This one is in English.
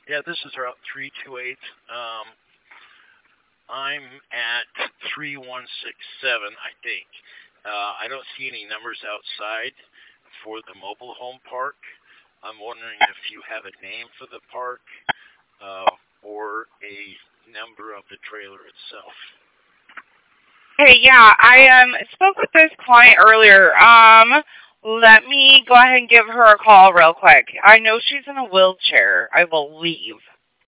Yeah, this is Route 328. I'm at 3167, I think. I don't see any numbers outside for the mobile home park. I'm wondering if you have a name for the park or a number of the trailer itself. Hey, yeah, I spoke with this client earlier. Let me go ahead and give her a call real quick. I know she's in a wheelchair, I believe.